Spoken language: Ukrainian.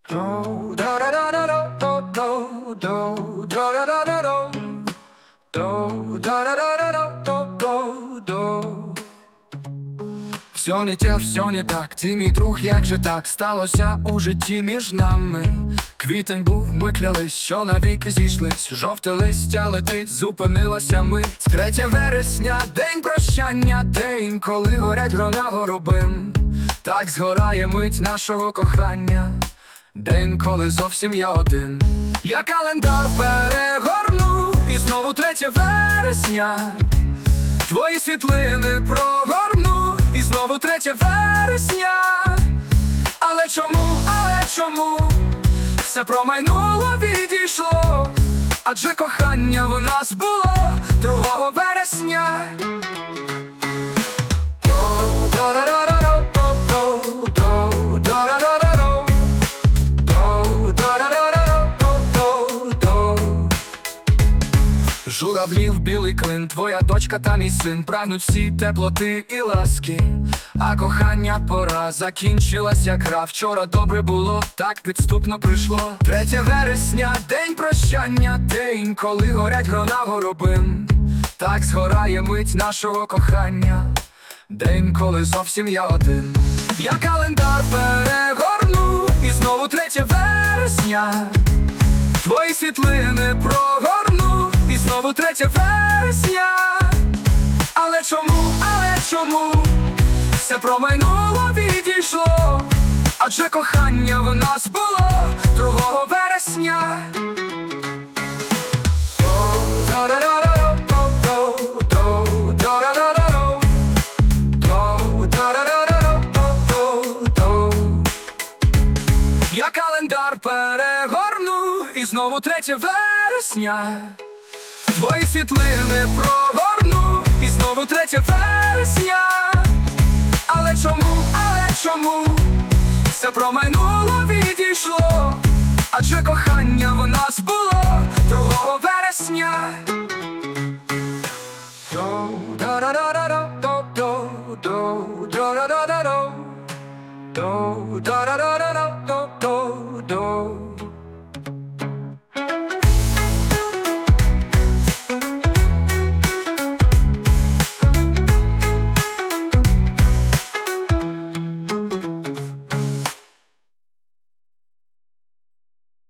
Do da da da da do do do do da da da do do da da da da do do do. Все не те, все не так, ти мій друг, як же так сталося у житті між нами. Квітень був, ми клялись, що навіки зійшлись. Жовте листя летить, зупинилася мить. 3 вересня, день прощання, день, коли горять грона горобин. Так згорає мить нашого кохання, день, коли зовсім я один. Я календар перегорну, і знову 3 вересня. Твої світлини прогорну, і знову 3 вересня. Але чому все промайнуло, відійшло? Адже кохання в нас було 2 вересня. Журавлів білий клин, твоя дочка та мій син прагнуть всі теплоти і ласки. А кохання пора закінчилась, як гра. Вчора добре було, так підступно прийшло. 3 вересня, день прощання, день, коли горять грона горобин. Так згорає мить нашого кохання, день, коли зовсім я один. Я календар перегорну, і знову 3 вересня. Твої світлини прогорну, і знову 3 вересня. Але чому все промайнуло, відійшло? Адже кохання в нас було 2 вересня. Я календар перегорну, і знову 3 вересня. Твої світлини прогорну, і знову 3 вересня. Але чому все промайнуло, відійшло? Адже кохання в нас було 2 вересня. Do da da da da do do do da da da da do do da da da da.